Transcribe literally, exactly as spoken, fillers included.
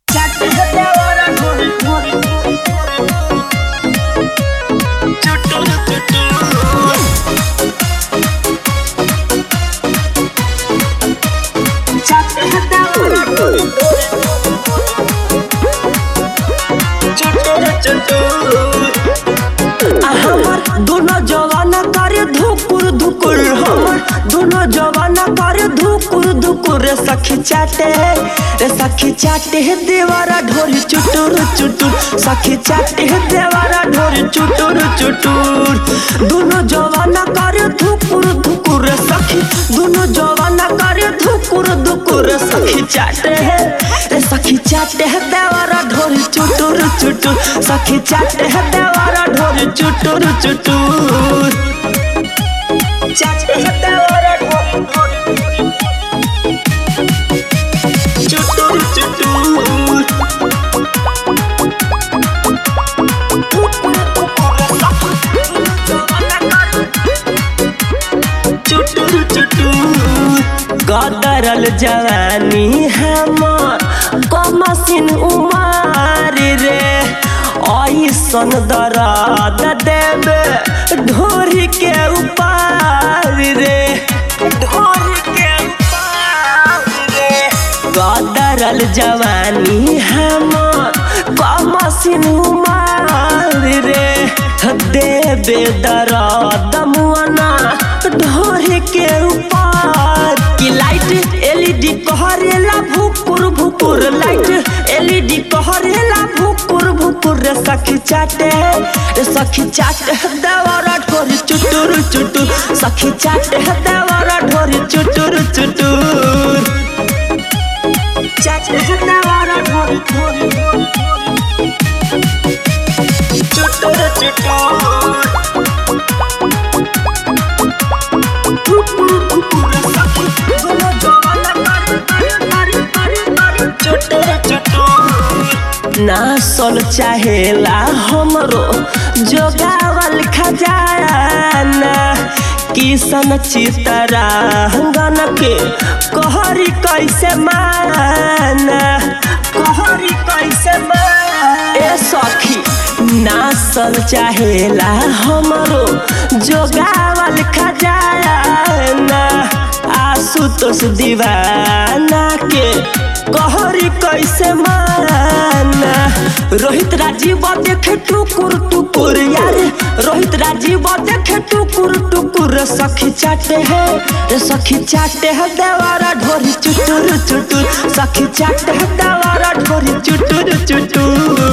दोनों जवाना करे धुकुर धुकुर हमर दोनों जवाना करे धुकुर धुकुर रे सखी चाटे रे सखी चाटे है देवारा ढोरी चुटुर चुटुर सखी चाटे है देवारा ढोरी चुटुर चुटुर दोनों जवाना करे धुकुर धुकुर रे सखी दोनों जवाना करे धुकुर धुकुर रे सखी चाटे है रे सखी चाटे है देवारा ढोरी चुटुर चुटुर सखी चाटे है देवारा ढोरी चुटुर चुटुर चाटे है देवारा ढोरी चुटुर चुटुर चुटुर चुटुर गदरल जवानी हमर कमसिन उमर रे ऐसन दर्द देवे ढोरी के ऊपर रे ढोरी के ऊपर रे गदरल जवानी हमर कमसिन उमर रे देवे दर्द मुआना ढोरी के ऊपर की लाइट एलईडी कहरेला भुकुर भुकुर लाइट एलईडी कहरेला भुकुर भुकुर रे सखी चाटे रे सखी चाटे देवारा ढोरी चुटुर चुटुर सखी चाटे देवारा ढोरी चुटुर चुटुर चाटे देवारा ढोरी ढोरी चुटुर चुटुर ना सल चाहेला हमरो जोगावल खजाना किसन चितरा गन के कहरी कैसे माना कहरी कैसे माना ए सखी ना सल चाहेला हमरो जोगावल खजाना आशुतोष दीवाना के कहरी कैसे माना रोहित राजीव देखे टुकुर टुकुर यार रोहित राजीव देखे टुकुर टुकुर सखी चाटे है रे सखी चाटे है देवारा ढोरी चुटुर चुटुर सखी चाटे है देवारा ढोरी चुटुर चुटुर।